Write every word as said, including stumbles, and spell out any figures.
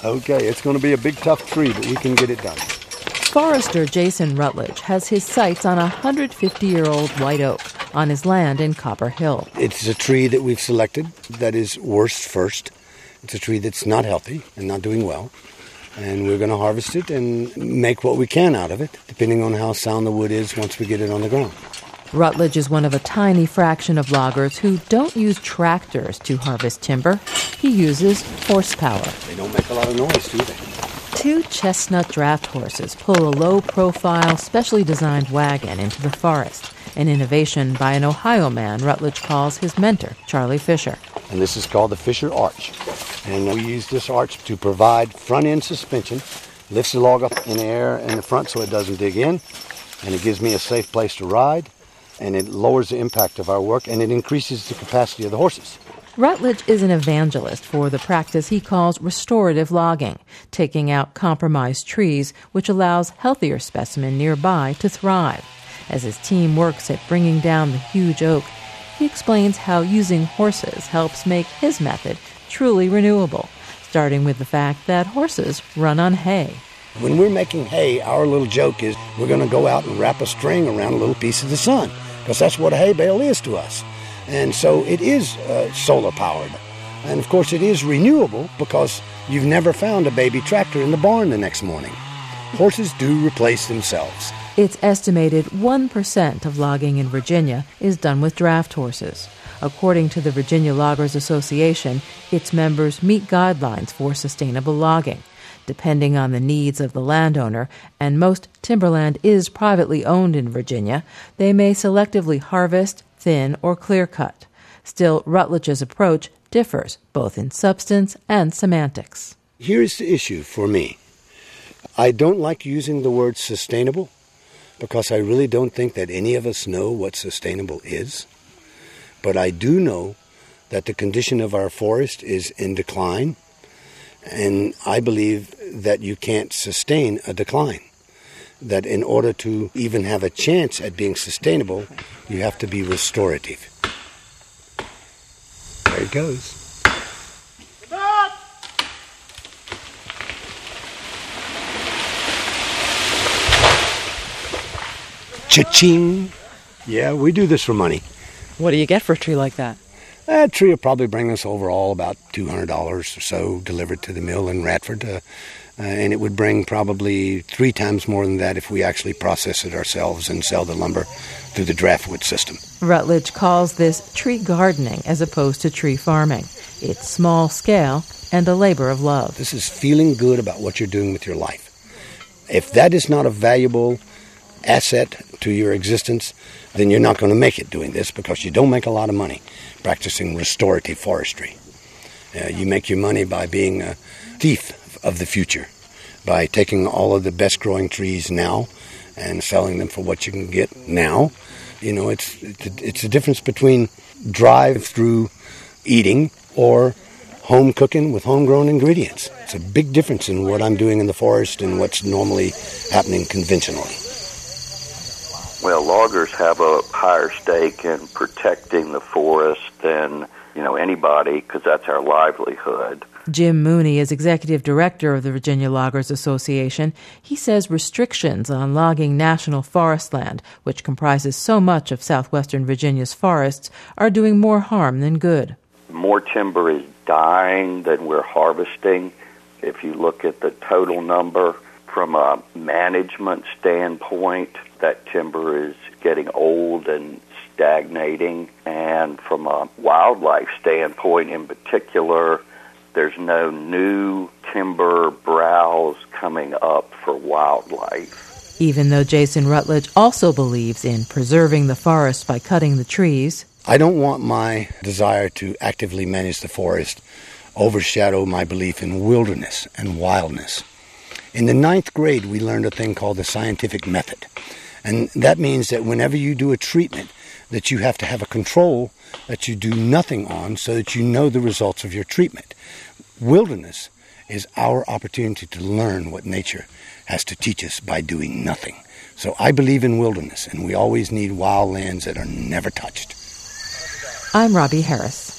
Okay, it's going to be a big, tough tree, but we can get it done. Forester Jason Rutledge has his sights on a one hundred fifty-year-old white oak on his land in Copper Hill. It's a tree that we've selected that is worst first. It's a tree that's not healthy and not doing well. And we're going to harvest it and make what we can out of it, depending on how sound the wood is once we get it on the ground. Rutledge is one of a tiny fraction of loggers who don't use tractors to harvest timber. He uses horsepower. They don't make a lot of noise, do they? Two chestnut draft horses pull a low-profile, specially designed wagon into the forest, an innovation by an Ohio man Rutledge calls his mentor, Charlie Fisher. And this is called the Fisher Arch. And we use this arch to provide front-end suspension, lifts the log up in the air in the front so it doesn't dig in, and it gives me a safe place to ride, and it lowers the impact of our work, and it increases the capacity of the horses. Rutledge is an evangelist for the practice he calls restorative logging, taking out compromised trees, which allows healthier specimen nearby to thrive. As his team works at bringing down the huge oak, he explains how using horses helps make his method truly renewable, starting with the fact that horses run on hay. When we're making hay, our little joke is we're going to go out and wrap a string around a little piece of the sun, because that's what a hay bale is to us. And so it is uh, solar powered. And of course it is renewable because you've never found a baby tractor in the barn the next morning. Horses do replace themselves. It's estimated one percent of logging in Virginia is done with draft horses. According to the Virginia Loggers Association, its members meet guidelines for sustainable logging. Depending on the needs of the landowner, and most timberland is privately owned in Virginia, they may selectively harvest, thin, or clear cut. Still, Rutledge's approach differs both in substance and semantics. Here's the issue for me. I don't like using the word sustainable because I really don't think that any of us know what sustainable is. But I do know that the condition of our forest is in decline, and I believe that you can't sustain a decline. That in order to even have a chance at being sustainable, you have to be restorative. There it goes. Cha-ching! Yeah, we do this for money. What do you get for a tree like that? That tree will probably bring us overall about two hundred dollars or so delivered to the mill in Radford. Uh, uh, and it would bring probably three times more than that if we actually process it ourselves and sell the lumber through the draftwood system. Rutledge calls this tree gardening as opposed to tree farming. It's small scale and a labor of love. This is feeling good about what you're doing with your life. If that is not a valuable asset to your existence, then you're not going to make it doing this because you don't make a lot of money practicing restorative forestry. Uh, you make your money by being a thief of the future, by taking all of the best growing trees now and selling them for what you can get now. You know, it's it's a difference between drive-through eating or home cooking with homegrown ingredients. It's a big difference in what I'm doing in the forest and what's normally happening conventionally. Well, loggers have a higher stake in protecting the forest than, you know, anybody, because that's our livelihood. Jim Mooney is executive director of the Virginia Loggers Association. He says restrictions on logging national forest land, which comprises so much of southwestern Virginia's forests, are doing more harm than good. More timber is dying than we're harvesting. If you look at the total number from a management standpoint, that timber is getting old and stagnating. And from a wildlife standpoint in particular, there's no new timber browse coming up for wildlife. Even though Jason Rutledge also believes in preserving the forest by cutting the trees, I don't want my desire to actively manage the forest overshadow my belief in wilderness and wildness. In the ninth grade, we learned a thing called the scientific method. And that means that whenever you do a treatment, that you have to have a control that you do nothing on so that you know the results of your treatment. Wilderness is our opportunity to learn what nature has to teach us by doing nothing. So I believe in wilderness, and we always need wild lands that are never touched. I'm Robbie Harris.